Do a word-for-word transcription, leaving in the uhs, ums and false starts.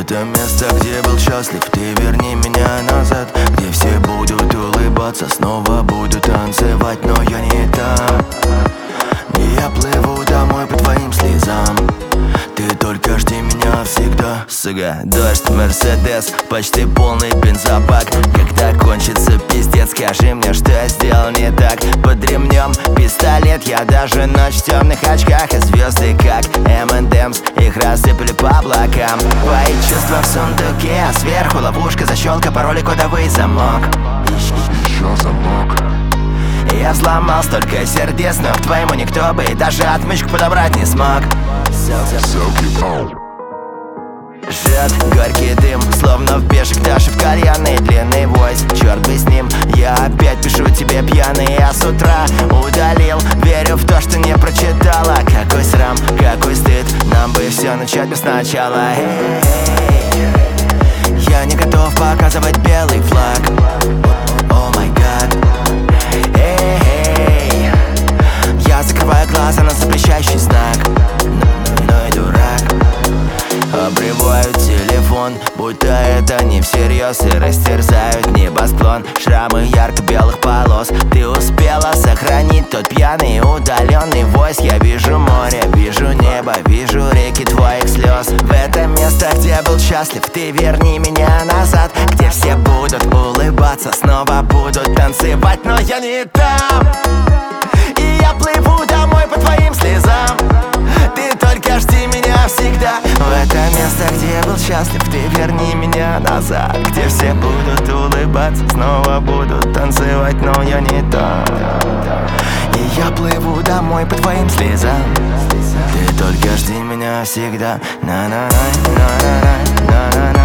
это место, где был счастлив, ты верни меня назад, где все будут улыбаться, снова буду танцевать, но я не там. Я плыву домой по твоим слезам, ты только жди меня всегда. Сука, дождь, Мерседес, почти полный бензобак. Когда кончится пиздец, скажи мне, что я сделал не так. Под ремнем пистолет, я даже ночь в темных очках. И звезды как эм энд эмс, их рассыпали по облакам. Твои чувства в сундуке, а сверху ловушка, защелка, пароль и кодовый замок. Еще замок. Я взломал столько сердец, но к твоему никто бы и даже отмычку подобрать не смог. Жжет горький дым, словно в бежек Даши в кальянной. Длинный войс, черт бы с ним. Я опять пишу тебе пьяный, а с утра удалил. Верю в то, что не прочитала. Какой срам, какой стыд, нам бы все начать бы сначала. Эй, я не готов показывать белый флаг. О май гад. Эй, я закрываю глаза на запрещающий знак, но и дурак. Обрывают телефон, будто это не всерьез, и растерзают небосклон. Шрамы ярко-белых полос. Ты успела сохранить тот пьяный удаленный войс. Я вижу море, вижу небо, вижу реки твоих слез. В это место, где был счастлив, ты верни меня назад, где все будут улыбаться, снова будут танцевать, но я не там. И я плыву домой по твоим слезам, ты только жди меня всегда. В это место, где был счастлив, ты верни меня назад, где все будут улыбаться, снова будут танцевать, но я не там. И я плыву домой по твоим слезам, ты только жди меня всегда. На-на-на, на-на-на, на-на-на.